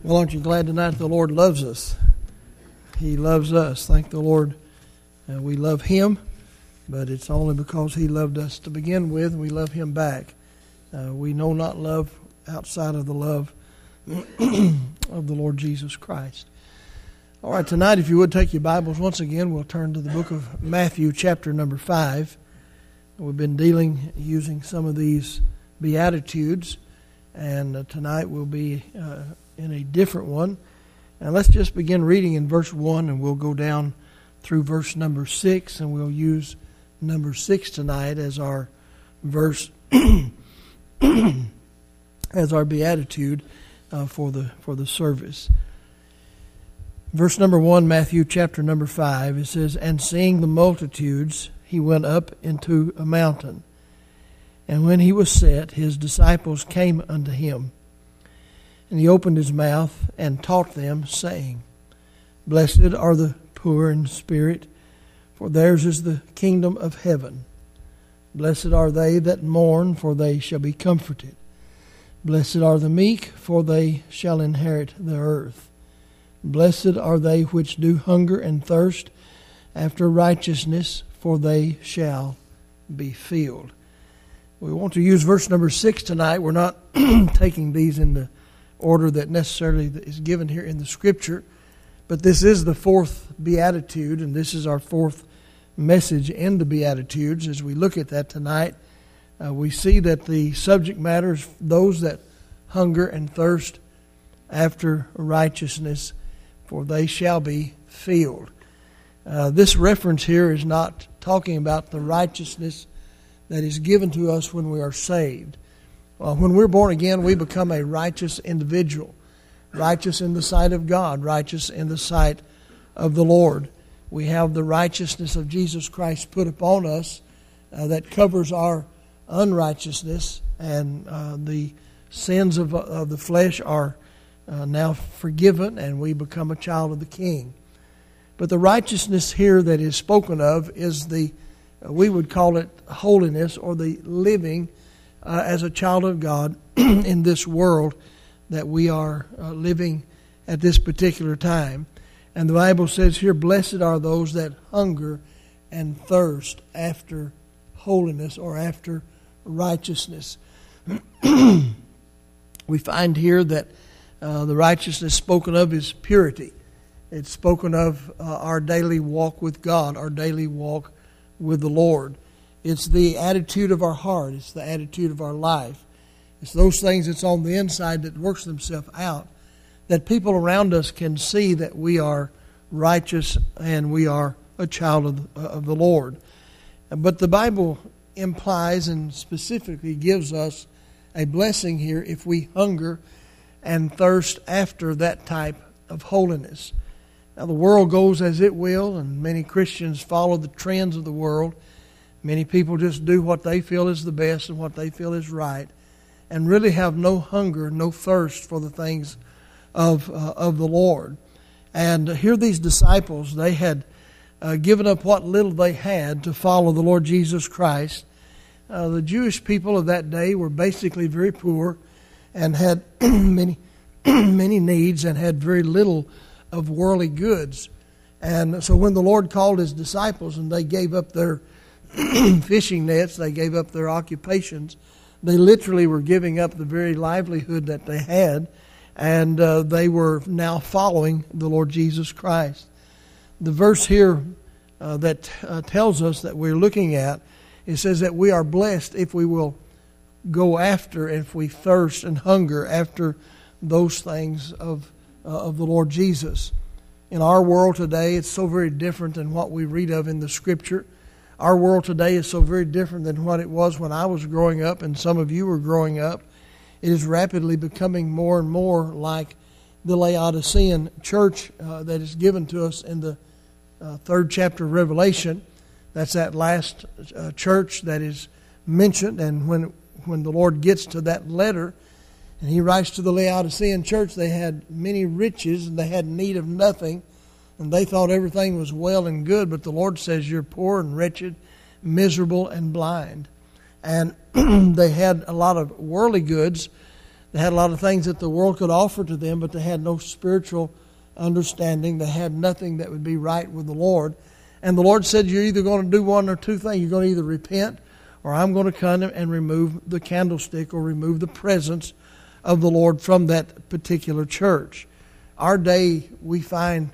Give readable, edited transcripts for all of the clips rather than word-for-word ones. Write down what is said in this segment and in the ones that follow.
Well, aren't you glad tonight the Lord loves us? He loves us. Thank the Lord. We love Him, but it's only because He loved us to begin with, and we love Him back. We know not love outside of the love of the Lord Jesus Christ. All right, tonight, if you would take your Bibles once again, we'll turn to the book of Matthew, chapter number 5. We've been using some of these Beatitudes, and tonight we'll be in a different one. And let's just begin reading in verse 1, and we'll go down through verse number 6, and we'll use number 6 tonight as our verse, as our beatitude for the service. Verse number 1, Matthew chapter number 5, it says, "And seeing the multitudes, he went up into a mountain. And when he was set, his disciples came unto him. And he opened his mouth and taught them, saying, Blessed are the poor in spirit, for theirs is the kingdom of heaven. Blessed are they that mourn, for they shall be comforted. Blessed are the meek, for they shall inherit the earth. Blessed are they which do hunger and thirst after righteousness, for they shall be filled." We want to use verse number 6 tonight. We're not taking these in the order that necessarily is given here in the Scripture, but this is the fourth beatitude, and this is our fourth message in the Beatitudes. As we look at that tonight, we see that the subject matter is those that hunger and thirst after righteousness, for they shall be filled. This reference here is not talking about the righteousness that is given to us when we are saved. When we're born again, we become a righteous individual, righteous in the sight of God, righteous in the sight of the Lord. We have the righteousness of Jesus Christ put upon us that covers our unrighteousness, and the sins of the flesh are now forgiven, and we become a child of the King. But the righteousness here that is spoken of is we would call it holiness, or the living as a child of God in this world that we are living at this particular time. And the Bible says here, blessed are those that hunger and thirst after holiness, or after righteousness. We find here that the righteousness spoken of is purity. It's spoken of our daily walk with God, our daily walk with the Lord. It's the attitude of our heart. It's the attitude of our life. It's those things that's on the inside that works themselves out, that people around us can see that we are righteous and we are a child of the Lord. But the Bible implies and specifically gives us a blessing here if we hunger and thirst after that type of holiness. Now, the world goes as it will, and many Christians follow the trends of the world. Many people just do what they feel is the best and what they feel is right, and really have no hunger, no thirst for the things of the Lord. And here these disciples, they had given up what little they had to follow the Lord Jesus Christ. The Jewish people of that day were basically very poor and had many needs, and had very little of worldly goods. And so when the Lord called His disciples and they gave up their fishing nets, they gave up their occupations, they literally were giving up the very livelihood that they had, and they were now following the Lord Jesus Christ. The verse here that tells us that we're looking at, it says that we are blessed if we will go after, if we thirst and hunger after those things of the Lord Jesus. In our world today, it's so very different than what we read of in the Scripture. Our world today is so very different than what it was when I was growing up and some of you were growing up. It is rapidly becoming more and more like the Laodicean church that is given to us in the third chapter of Revelation. That's that last church that is mentioned, and when the Lord gets to that letter, and He writes to the Laodicean church, they had many riches and they had need of nothing, and they thought everything was well and good, but the Lord says you're poor and wretched, miserable and blind. And they had a lot of worldly goods They had a lot of things that the world could offer to them, but they had no spiritual understanding. They had nothing that would be right with the Lord. And the Lord said, you're either going to do one or two things. You're going to either repent, or I'm going to come and remove the candlestick or remove the presence of the Lord from that particular church. Our day, we find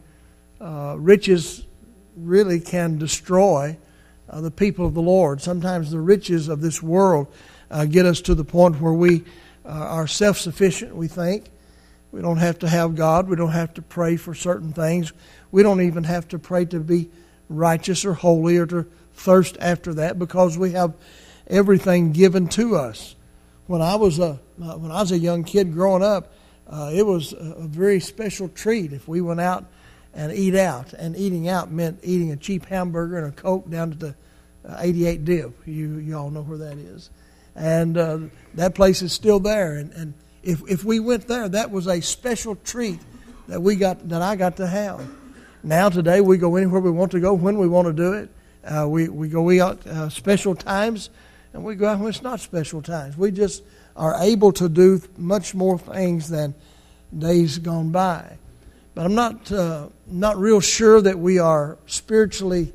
riches really can destroy the people of the Lord. Sometimes the riches of this world get us to the point where we are self-sufficient, we think. We don't have to have God. We don't have to pray for certain things. We don't even have to pray to be righteous or holy or to thirst after that, because we have everything given to us. When I was a young kid growing up, it was a very special treat if we went out and eat out. And eating out meant eating a cheap hamburger and a Coke down at the 88 Dip. You all know where that is. And that place is still there. And if we went there, that was a special treat that I got to have. Now today we go anywhere we want to go when we want to do it. We go out special times, and we go out when it's not special times. We just are able to do much more things than days gone by. But I'm not real sure that we are spiritually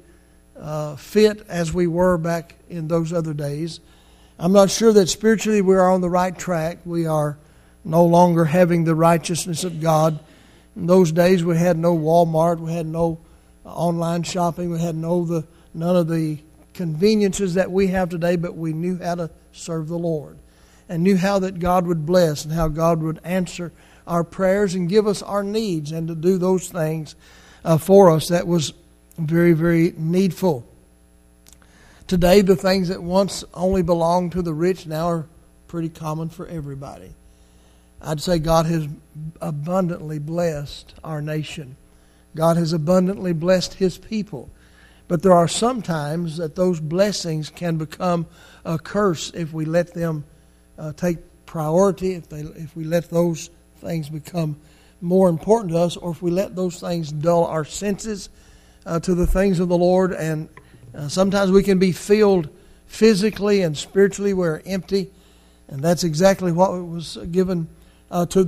fit as we were back in those other days. I'm not sure that spiritually we are on the right track. We are no longer having the righteousness of God. In those days we had no Walmart, we had no online shopping, we had none of the conveniences that we have today, but we knew how to serve the Lord and knew how that God would bless and how God would answer our prayers and give us our needs, and to do those things for us. That was very, very needful. Today, the things that once only belonged to the rich now are pretty common for everybody. I'd say God has abundantly blessed our nation. God has abundantly blessed His people. But there are some times that those blessings can become a curse if we let them take priority, if we let those things become more important to us, or if we let those things dull our senses to the things of the Lord. And sometimes we can be filled physically and spiritually. We're empty, and that's exactly what was given to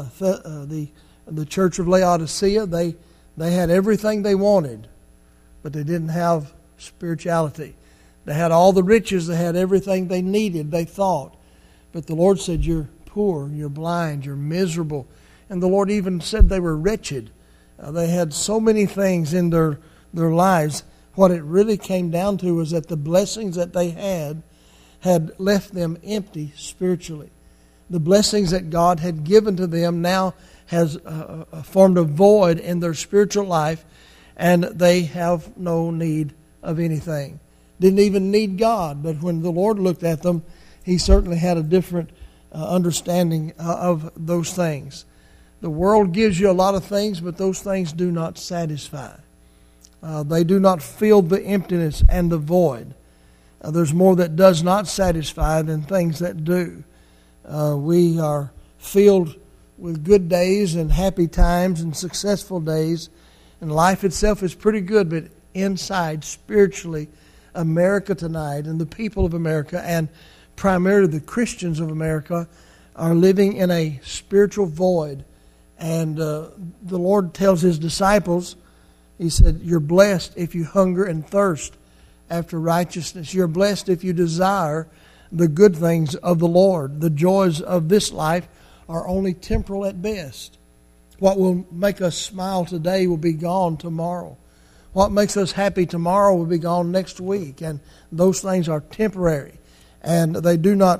the church of Laodicea. They had everything they wanted, but they didn't have spirituality. They had all the riches. They had everything they needed, they thought. But the Lord said, you're poor, you're blind, you're miserable. And the Lord even said they were wretched. They had so many things in their lives. What it really came down to was that the blessings that they had left them empty spiritually. The blessings that God had given to them now has formed a void in their spiritual life, and they have no need of anything. Didn't even need God, but when the Lord looked at them, He certainly had a different understanding of those things. The world gives you a lot of things, but those things do not satisfy. They do not fill the emptiness and the void. There's more that does not satisfy than things that do. We are filled with good days and happy times and successful days, and life itself is pretty good, but inside, spiritually, America tonight and the people of America, and primarily the Christians of America, are living in a spiritual void. And the Lord tells His disciples, He said, you're blessed if you hunger and thirst after righteousness. You're blessed if you desire the good things of the Lord. The joys of this life are only temporal at best. What will make us smile today will be gone tomorrow. What makes us happy tomorrow will be gone next week. And those things are temporary. And they do not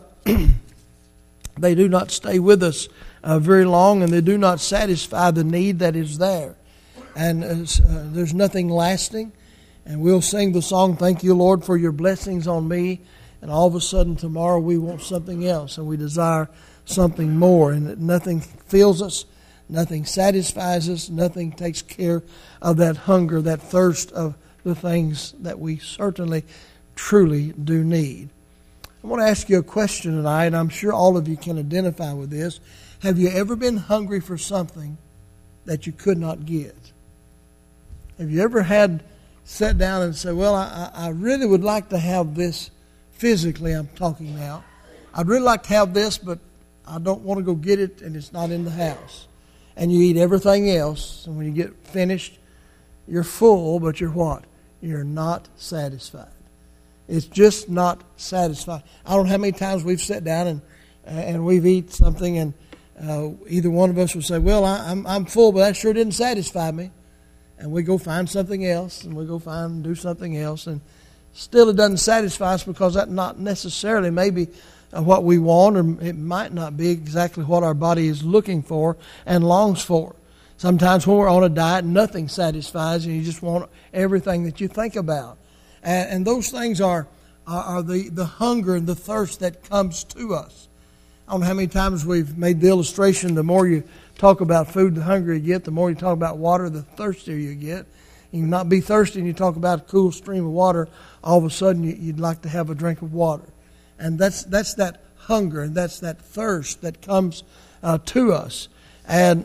stay with us very long, and they do not satisfy the need that is there. And there's nothing lasting. And we'll sing the song, thank you, Lord, for your blessings on me. And all of a sudden tomorrow we want something else, and we desire something more. And nothing fills us, nothing satisfies us, nothing takes care of that hunger, that thirst of the things that we certainly, truly do need. I want to ask you a question tonight, and I'm sure all of you can identify with this. Have you ever been hungry for something that you could not get? Have you ever sat down and said, well, I really would like to have this physically, I'm talking now. I'd really like to have this, but I don't want to go get it, and it's not in the house. And you eat everything else, and when you get finished, you're full, but you're what? You're not satisfied. It's just not satisfied. I don't know how many times we've sat down and we've eaten something, and either one of us will say, well, I'm full, but that sure didn't satisfy me. And we go find something else, and we go find and do something else, and still it doesn't satisfy us because that's not necessarily maybe what we want, or it might not be exactly what our body is looking for and longs for. Sometimes when we're on a diet, nothing satisfies, and you just want everything that you think about. And those things are the hunger and the thirst that comes to us. I don't know how many times we've made the illustration, the more you talk about food, the hungrier you get. The more you talk about water, the thirstier you get. You can not be thirsty and you talk about a cool stream of water, all of a sudden you'd like to have a drink of water. And that's that hunger and that's that thirst that comes to us. And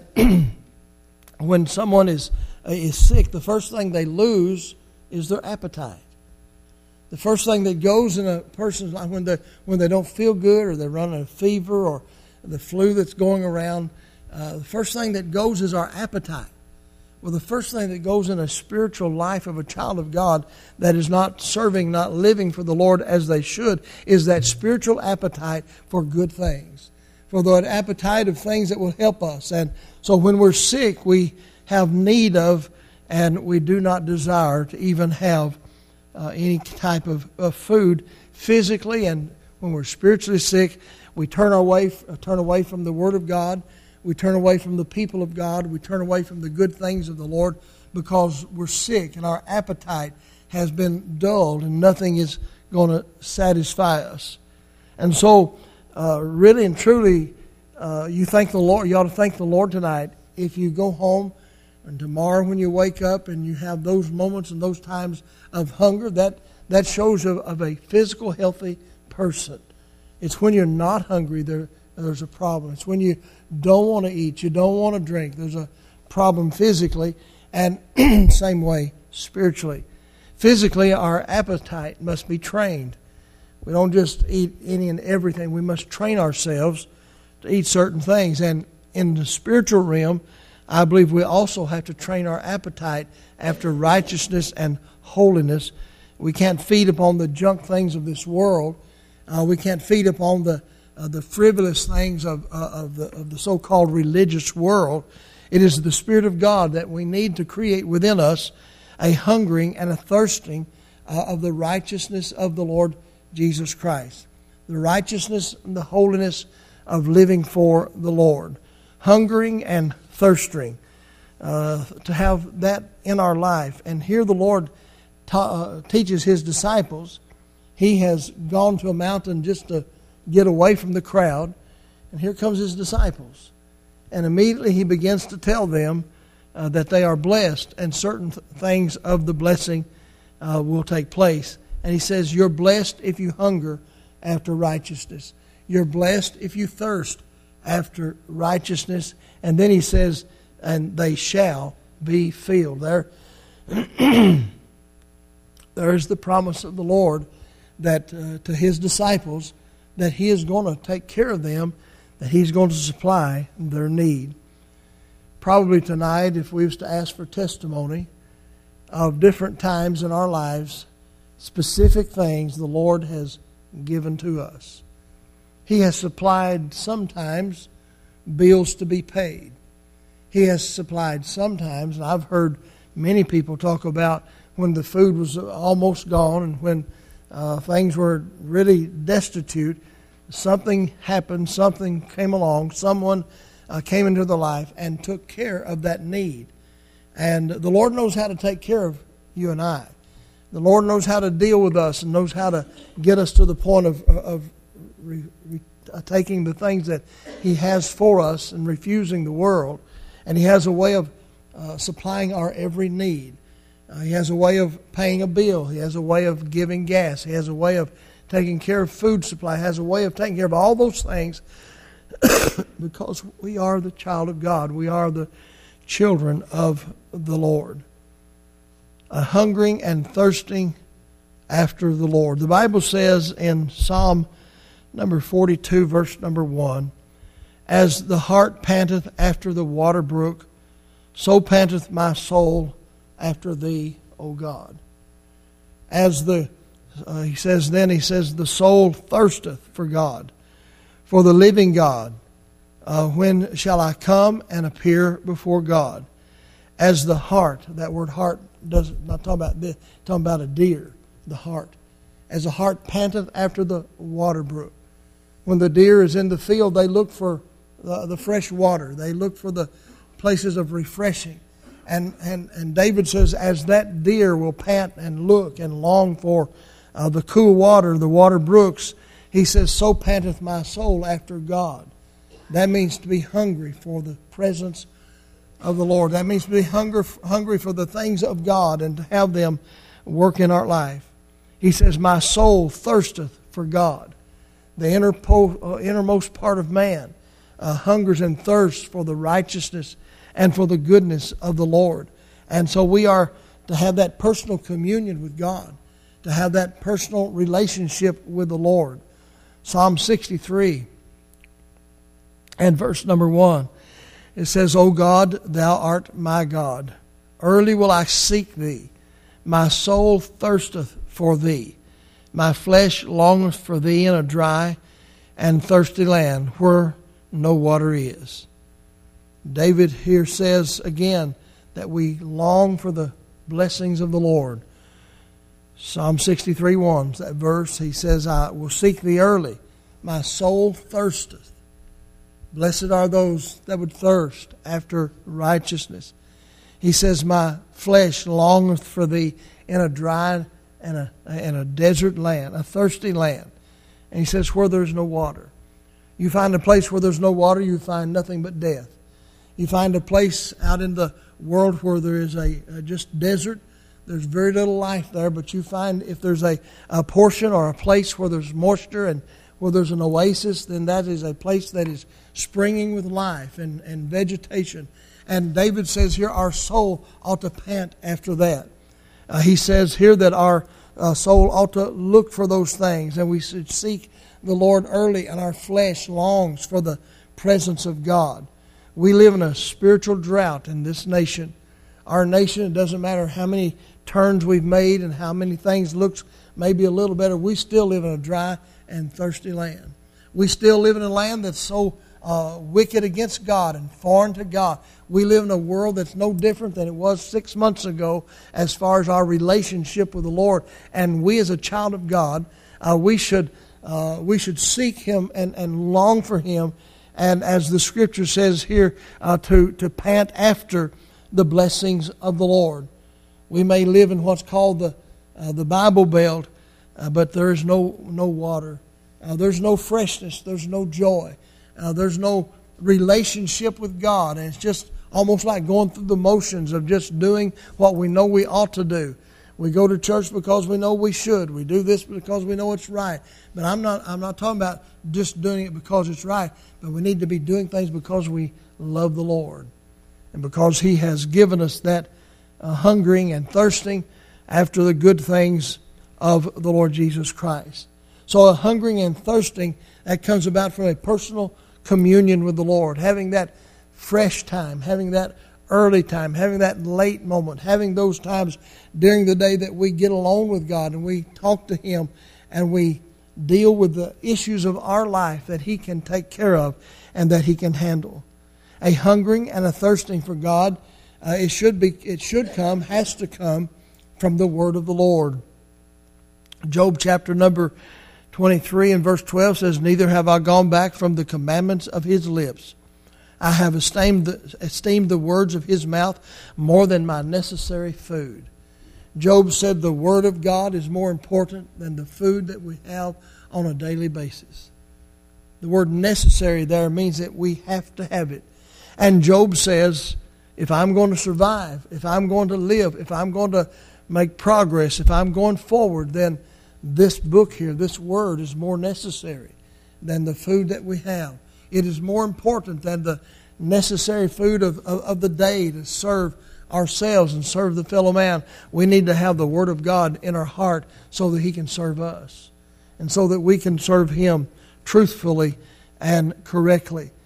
when someone is sick, the first thing they lose is their appetite. The first thing that goes in a person's life when they don't feel good, or they're running a fever, or the flu that's going around, the first thing that goes is our appetite. Well, the first thing that goes in a spiritual life of a child of God that is not serving, not living for the Lord as they should, is that spiritual appetite for good things, for that appetite of things that will help us. And so when we're sick, we have need of, and we do not desire to even have any type of food physically. And when we're spiritually sick, we turn away from the Word of God. We turn away from the people of God. We turn away from the good things of the Lord because we're sick and our appetite has been dulled and nothing is going to satisfy us. And so, really and truly, you thank the Lord. You ought to thank the Lord tonight if you go home and tomorrow when you wake up and you have those moments and those times of hunger. That shows of a physical, healthy person. It's when you're not hungry there's a problem. It's when you don't want to eat, you don't want to drink. There's a problem physically, and same way spiritually. Physically, our appetite must be trained. We don't just eat any and everything. We must train ourselves to eat certain things. And in the spiritual realm, I believe we also have to train our appetite after righteousness and holiness. We can't feed upon the junk things of this world. We can't feed upon the frivolous things of the so-called religious world. It is the Spirit of God that we need to create within us a hungering and a thirsting of the righteousness of the Lord Jesus Christ. The righteousness and the holiness of living for the Lord. Hungering and thirsting. To have that in our life. And here the Lord teaches His disciples. He has gone to a mountain just to get away from the crowd. And here comes His disciples. And immediately He begins to tell them that they are blessed and certain things of the blessing will take place. And He says, you're blessed if you hunger after righteousness. You're blessed if you thirst after righteousness. And then He says, and they shall be filled. There's the promise of the Lord that to His disciples, that He is going to take care of them, that He's going to supply their need. Probably tonight, if we was to ask for testimony of different times in our lives, specific things the Lord has given to us. He has supplied sometimes bills to be paid. He has supplied sometimes, and I've heard many people talk about when the food was almost gone and when things were really destitute, something happened, something came along, someone came into their life and took care of that need. And the Lord knows how to take care of you and I. The Lord knows how to deal with us and knows how to get us to the point of taking the things that He has for us and refusing the world. And He has a way of supplying our every need. He has a way of paying a bill. He has a way of giving gas. He has a way of taking care of food supply. He has a way of taking care of all those things because we are the child of God. We are the children of the Lord. A hungering and thirsting after the Lord. The Bible says in Psalm number 42, verse number 1, As the hart panteth after the water brook, so panteth my soul after thee, O God. As he says, the soul thirsteth for God, for the living God. When shall I come and appear before God? As the hart, that word hart doesn't, not talking about this, talking about a deer, the hart. As a hart panteth after the water brook. When the deer is in the field, they look for the fresh water. They look for the places of refreshing. And David says, as that deer will pant and look and long for the cool water, the water brooks, he says, so panteth my soul after God. That means to be hungry for the presence of the Lord. That means to be hungry for the things of God and to have them work in our life. He says, my soul thirsteth for God. The innermost part of man hungers and thirsts for the righteousness and for the goodness of the Lord. And so we are to have that personal communion with God, to have that personal relationship with the Lord. Psalm 63 and verse number 1, it says, O God, thou art my God. Early will I seek thee. My soul thirsteth for thee. My flesh longeth for thee in a dry and thirsty land where no water is. David here says again that we long for the blessings of the Lord. Psalm 63:1, that verse, he says, I will seek thee early. My soul thirsteth. Blessed are those that would thirst after righteousness. He says, my flesh longeth for thee in a dry and a desert land, a thirsty land. And he says, where there's no water. You find a place where there's no water, you find nothing but death. You find a place out in the world where there is a just desert. There's very little life there, but you find if there's a portion or a place where there's moisture and where there's an oasis, then that is a place that is springing with life and vegetation. And David says here our soul ought to pant after that. He says here that our soul ought to look for those things, and we should seek the Lord early, and our flesh longs for the presence of God. We live in a spiritual drought in this nation. Our nation, it doesn't matter how many turns we've made and how many things looks maybe a little better, we still live in a dry and thirsty land. We still live in a land that's so wicked against God and foreign to God. We live in a world that's no different than it was 6 months ago as far as our relationship with the Lord. And we as a child of God, we should seek Him and long for Him. And as the Scripture says here, to pant after the blessings of the Lord. We may live in what's called the Bible Belt, but there is no water. There's no freshness. There's no joy. There's no relationship with God. And it's just almost like going through the motions of just doing what we know we ought to do. We go to church because we know we should. We do this because we know it's right. But I'm not talking about just doing it because it's right. But we need to be doing things because we love the Lord. And because He has given us that hungering and thirsting after the good things of the Lord Jesus Christ. So a hungering and thirsting that comes about from a personal communion with the Lord. Having that fresh time, having that early time, having that late moment, having those times during the day that we get alone with God and we talk to Him and we deal with the issues of our life that He can take care of and that He can handle. A hungering and a thirsting for God, has to come from the Word of the Lord. Job chapter number 23 and verse 12 says, Neither have I gone back from the commandments of His lips. I have esteemed the words of His mouth more than my necessary food. Job said the Word of God is more important than the food that we have on a daily basis. The word necessary there means that we have to have it. And Job says, if I'm going to survive, if I'm going to live, if I'm going to make progress, if I'm going forward, then this book here, this Word is more necessary than the food that we have. It is more important than the necessary food of the day to serve ourselves and serve the fellow man. We need to have the Word of God in our heart so that He can serve us and so that we can serve Him truthfully and correctly.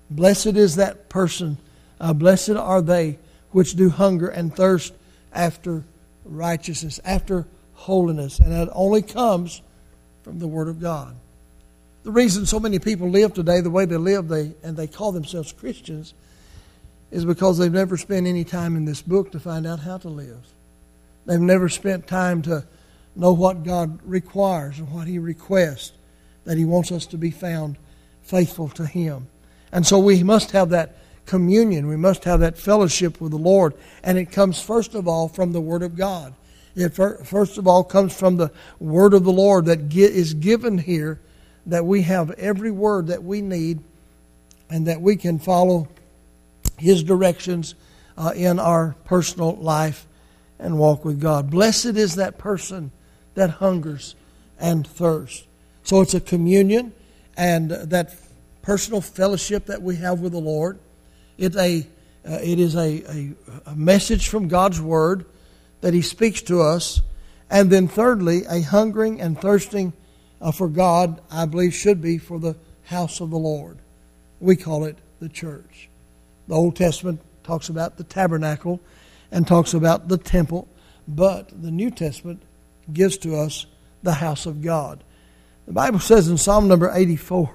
Blessed is that person, blessed are they which do hunger and thirst after righteousness, after holiness. And that only comes from the Word of God. The reason so many people live today the way they live, and they call themselves Christians, is because they've never spent any time in this book to find out how to live. They've never spent time to know what God requires and what He requests, that He wants us to be found faithful to Him. And so we must have that communion. We must have that fellowship with the Lord. And it comes first of all from the Word of God. It first of all comes from the Word of the Lord that is given here, that we have every word that we need and that we can follow His directions in our personal life and walk with God. Blessed is that person that hungers and thirsts. So it's a communion and that personal fellowship that we have with the Lord. It is a message from God's Word that He speaks to us. And then thirdly, a hungering and thirsting for God, I believe, should be for the house of the Lord. We call it the church. The Old Testament talks about the tabernacle and talks about the temple, but the New Testament gives to us the house of God. The Bible says in Psalm number 84,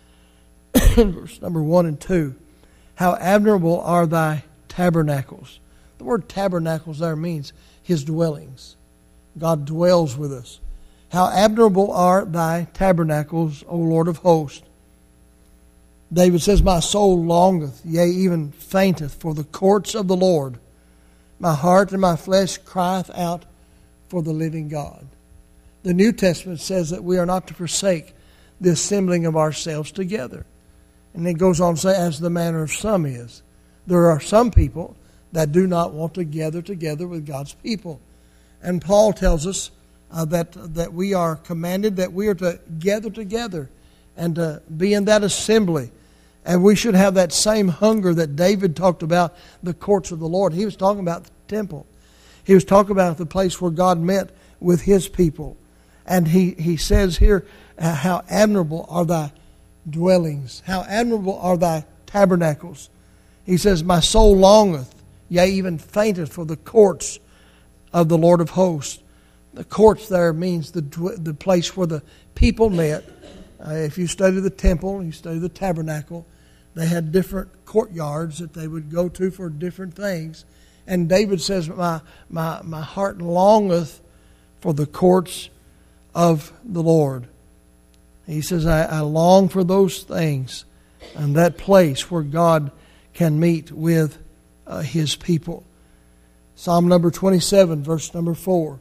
verse number 1 and 2, how admirable are thy tabernacles. The word tabernacles there means His dwellings. God dwells with us. How admirable are thy tabernacles, O Lord of hosts. David says, my soul longeth, yea, even fainteth for the courts of the Lord. My heart and my flesh crieth out for the living God. The New Testament says that we are not to forsake the assembling of ourselves together. And it goes on to say, as the manner of some is. There are some people that do not want to gather together with God's people. And Paul tells us that we are commanded that we are to gather together and to be in that assembly. And we should have that same hunger that David talked about, the courts of the Lord. He was talking about the temple. He was talking about the place where God met with His people. And he says here, how admirable are thy dwellings, how admirable are thy tabernacles. He says, my soul longeth, yea, even fainteth for the courts of the Lord of hosts. The courts there means the place where the people met. If you study the temple, you study the tabernacle, they had different courtyards that they would go to for different things. And David says, my heart longeth for the courts of the Lord. He says, I long for those things and that place where God can meet with His people. Psalm number 27, verse number 4.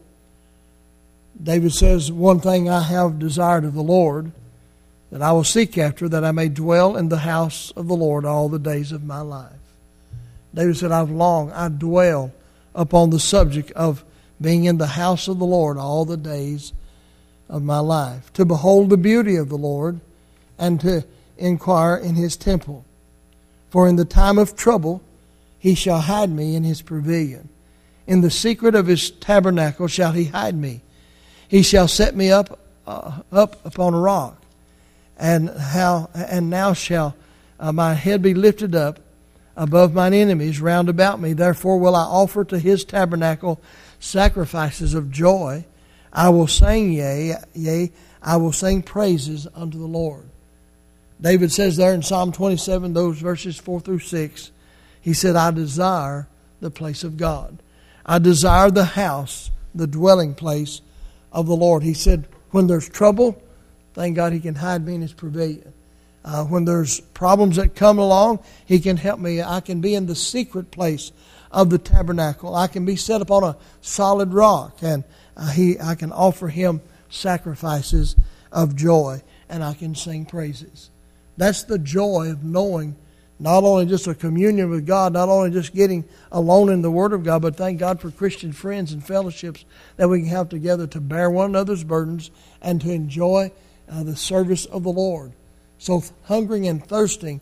David says, one thing I have desired of the Lord, that I will seek after, that I may dwell in the house of the Lord all the days of my life. David said, I dwell upon the subject of being in the house of the Lord all the days of my life, to behold the beauty of the Lord and to inquire in His temple. For in the time of trouble He shall hide me in His pavilion. In the secret of His tabernacle shall He hide me. He shall set me up upon a rock. And now shall my head be lifted up above mine enemies round about me. Therefore will I offer to His tabernacle sacrifices of joy. I will sing, yea, I will sing praises unto the Lord. David says there in Psalm 27, those verses 4 through 6, he said, I desire the place of God. I desire the house, the dwelling place of the Lord. He said, when there's trouble, thank God He can hide me in His pavilion. When there's problems that come along, He can help me. I can be in the secret place of the tabernacle. I can be set upon a solid rock, and I can offer Him sacrifices of joy, and I can sing praises. That's the joy of knowing not only just a communion with God, not only just getting alone in the Word of God, but thank God for Christian friends and fellowships that we can have together to bear one another's burdens and to enjoy the service of the Lord. So hungering and thirsting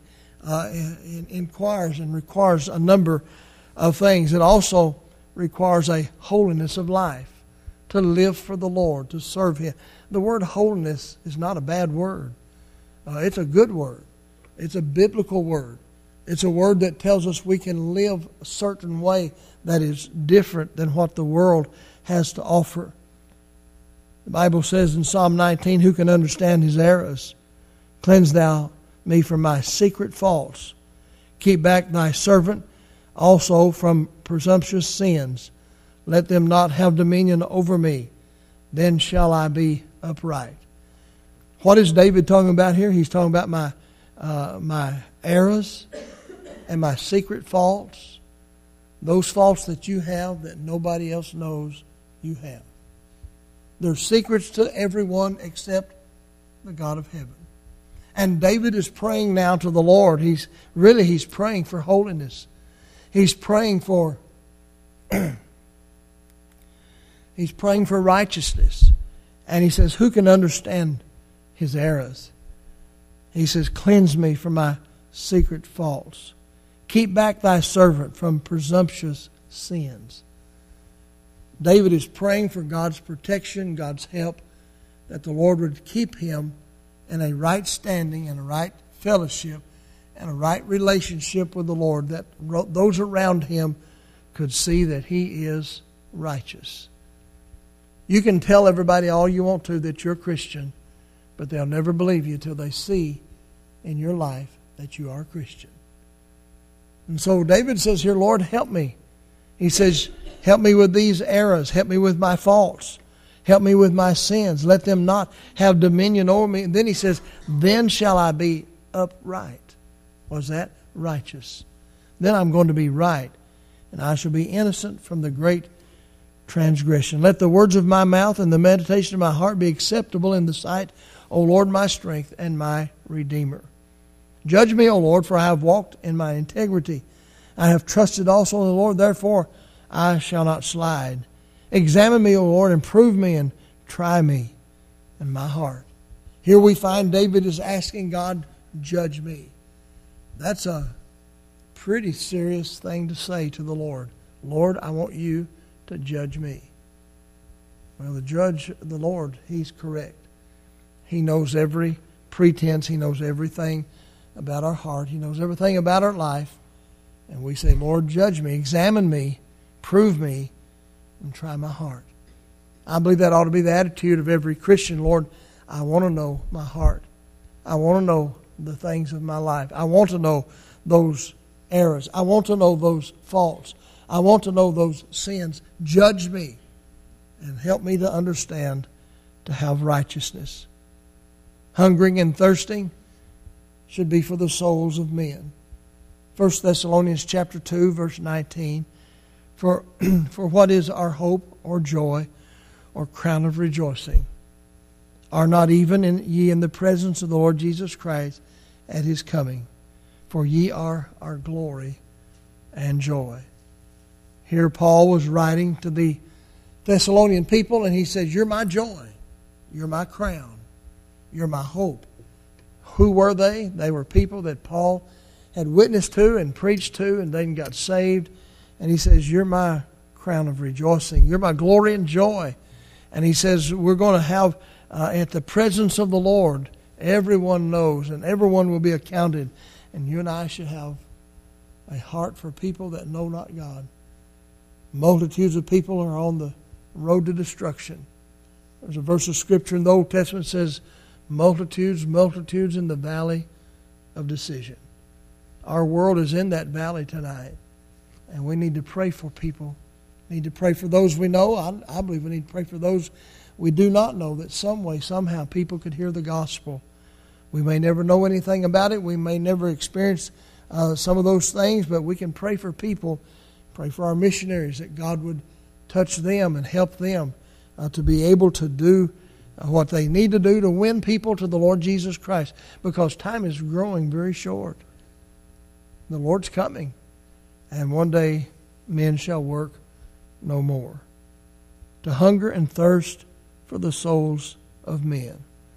inquires and requires a number of things. It also requires a holiness of life, to live for the Lord, to serve Him. The word holiness is not a bad word. It's a good word. It's a biblical word. It's a word that tells us we can live a certain way that is different than what the world has to offer. The Bible says in Psalm 19, who can understand his errors? Cleanse thou me from my secret faults. Keep back thy servant also from presumptuous sins. Let them not have dominion over me. Then shall I be upright. What is David talking about here? He's talking about my errors and my secret faults. Those faults that you have that nobody else knows you have. They're secrets to everyone except the God of heaven. And David is praying now to the Lord. He's praying for holiness. He's praying for righteousness. And he says, who can understand his errors? He says, cleanse me from my secret faults. Keep back thy servant from presumptuous sins. David is praying for God's protection, God's help, that the Lord would keep him in a right standing and a right fellowship and a right relationship with the Lord, that those around him could see that he is righteous. You can tell everybody all you want to that you're a Christian, but they'll never believe you till they see in your life that you are a Christian. And so David says here, Lord, help me. He says, help me with these errors. Help me with my faults. Help me with my sins. Let them not have dominion over me. And then he says, then shall I be upright. What's that? Righteous. Then I'm going to be right, and I shall be innocent from the great transgression. Let the words of my mouth and the meditation of my heart be acceptable in the sight, O Lord, my strength and my Redeemer. Judge me, O Lord, for I have walked in my integrity. I have trusted also in the Lord, therefore I shall not slide. Examine me, O Lord, and prove me, and try me in my heart. Here we find David is asking God, judge me. That's a pretty serious thing to say to the Lord. Lord, I want you to judge me. Well, the judge, the Lord, he's correct. He knows every pretense. He knows everything about our heart. He knows everything about our life. And we say, Lord, judge me, examine me, prove me, and try my heart. I believe that ought to be the attitude of every Christian. Lord, I want to know my heart. I want to know the things of my life. I want to know those errors. I want to know those faults. I want to know those sins. Judge me and help me to understand, to have righteousness. Hungering and thirsting should be for the souls of men. 1 Thessalonians chapter 2, verse 19. For what is our hope or joy or crown of rejoicing? Are not even ye in the presence of the Lord Jesus Christ at his coming? For ye are our glory and joy. Here Paul was writing to the Thessalonian people, and he says, you're my joy. You're my crown. You're my hope. Who were they? They were people that Paul had witnessed to and preached to, and then got saved. And he says, you're my crown of rejoicing. You're my glory and joy. And he says, we're going to have at the presence of the Lord, everyone knows and everyone will be accounted. And you and I should have a heart for people that know not God. Multitudes of people are on the road to destruction. There's a verse of Scripture in the Old Testament that says, multitudes, multitudes in the valley of decision. Our world is in that valley tonight. And we need to pray for people. We need to pray for those we know. I believe we need to pray for those we do not know, that some way, somehow, people could hear the gospel. We may never know anything about it. We may never experience some of those things, but we can pray for people, pray for our missionaries, that God would touch them and help them to be able to do what they need to do to win people to the Lord Jesus Christ, because time is growing very short. The Lord's coming, and one day men shall work no more. To hunger and thirst for the souls of men.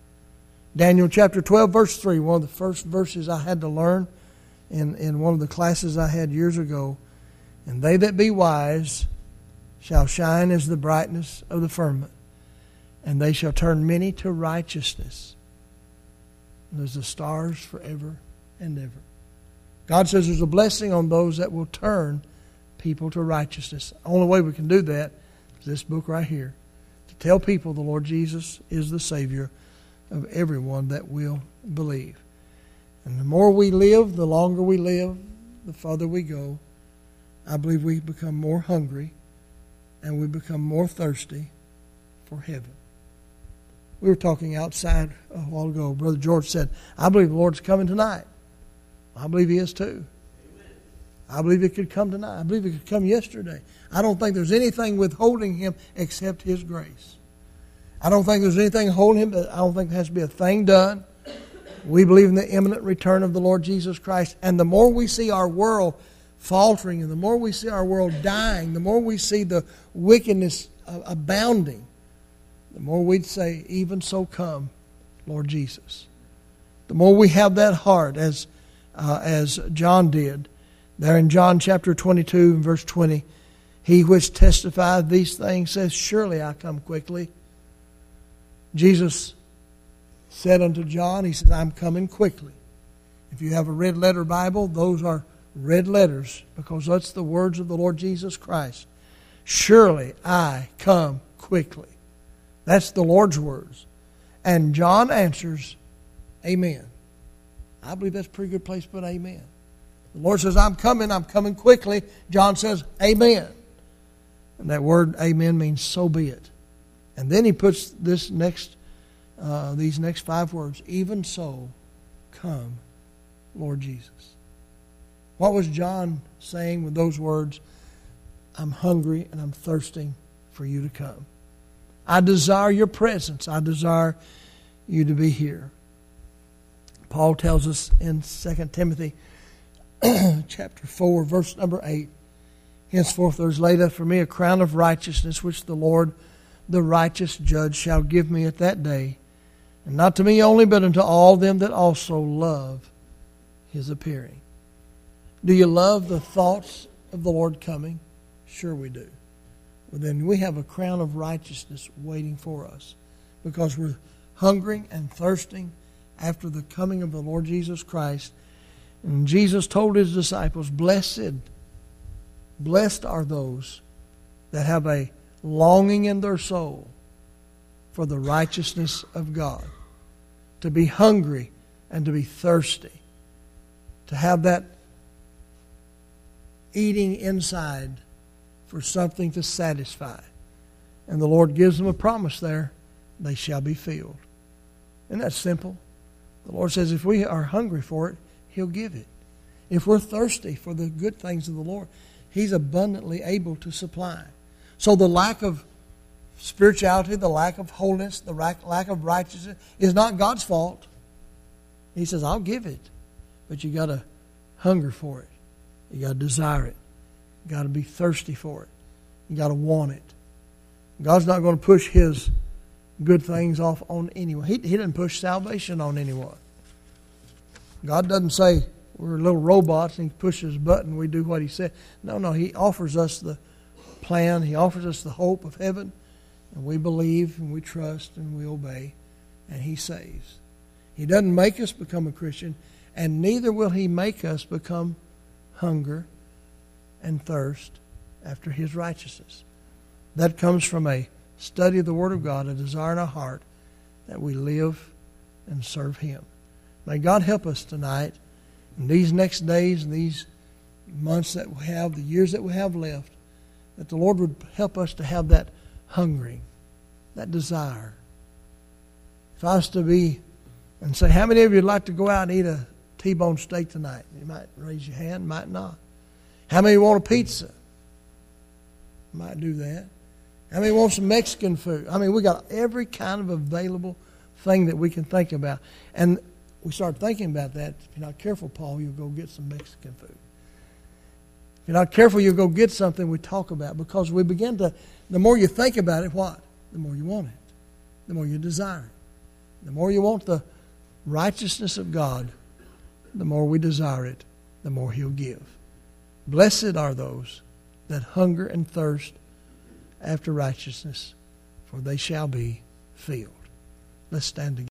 Daniel chapter 12, verse 3, one of the first verses I had to learn in one of the classes I had years ago. And they that be wise shall shine as the brightness of the firmament, and they shall turn many to righteousness, and as the stars forever and ever. God says there's a blessing on those that will turn people to righteousness. The only way we can do that is this book right here. To tell people the Lord Jesus is the Savior of everyone that will believe. And the more we live, the longer we live, the farther we go. I believe we become more hungry and we become more thirsty for heaven. We were talking outside a while ago. Brother George said, I believe the Lord's coming tonight. I believe He is too. I believe He could come tonight. I believe He could come yesterday. I don't think there's anything withholding Him except His grace. I don't think there's anything holding Him, but I don't think there has to be a thing done. We believe in the imminent return of the Lord Jesus Christ. And the more we see our world faltering, and the more we see our world dying, the more we see the wickedness abounding, the more we'd say, even so come, Lord Jesus. The more we have that heart, as John did, there in John chapter 22 and verse 20, He which testified these things says, surely I come quickly. Jesus said unto John, He says, I'm coming quickly. If you have a red letter Bible, those are red letters because that's the words of the Lord Jesus Christ. Surely I come quickly. That's the Lord's words. And John answers, Amen. I believe that's a pretty good place to put amen. The Lord says, I'm coming quickly. John says, Amen. And that word amen means so be it. And then he puts these next 5 words, even so, come, Lord Jesus. What was John saying with those words? I'm hungry and I'm thirsting for you to come. I desire your presence. I desire you to be here. Paul tells us in 2 Timothy chapter 4, verse number 8, henceforth there is laid up for me a crown of righteousness, which the Lord, the righteous judge, shall give me at that day, and not to me only, but unto all them that also love His appearing. Do you love the thoughts of the Lord coming? Sure we do. Well, then we have a crown of righteousness waiting for us because we're hungering and thirsting after the coming of the Lord Jesus Christ. And Jesus told His disciples, blessed are those that have a longing in their soul for the righteousness of God. To be hungry and to be thirsty. To have that eating inside for something to satisfy. And the Lord gives them a promise there. They shall be filled. Isn't that simple? The Lord says if we are hungry for it, He'll give it. If we're thirsty for the good things of the Lord, He's abundantly able to supply. So the lack of spirituality, the lack of holiness, the lack of righteousness is not God's fault. He says, I'll give it. But you got to hunger for it. You got to desire it. You got to be thirsty for it. You got to want it. God's not going to push His good things off on anyone. He doesn't push salvation on anyone. God doesn't say we're little robots and He pushes a button, we do what He said. No, He offers us the plan. He offers us the hope of heaven. And we believe and we trust and we obey. And He saves. He doesn't make us become a Christian. And neither will He make us become hunger and thirst after His righteousness. That comes from a study of the Word of God, a desire in our heart that we live and serve Him. May God help us tonight in these next days and these months that we have, the years that we have left, that the Lord would help us to have that hungering, that desire. If I was to be and say, how many of you would like to go out and eat a T-bone steak tonight? You might raise your hand, might not. How many want a pizza? Might do that. How many want some Mexican food? I mean, we got every kind of available thing that we can think about. And we start thinking about that. If you're not careful, Paul, you'll go get some Mexican food. If you're not careful, you'll go get something we talk about. Because we begin to, the more you think about it, what? The more you want it. The more you desire it. The more you want the righteousness of God, the more we desire it, the more He'll give. Blessed are those that hunger and thirst after righteousness, for they shall be filled. Let's stand together.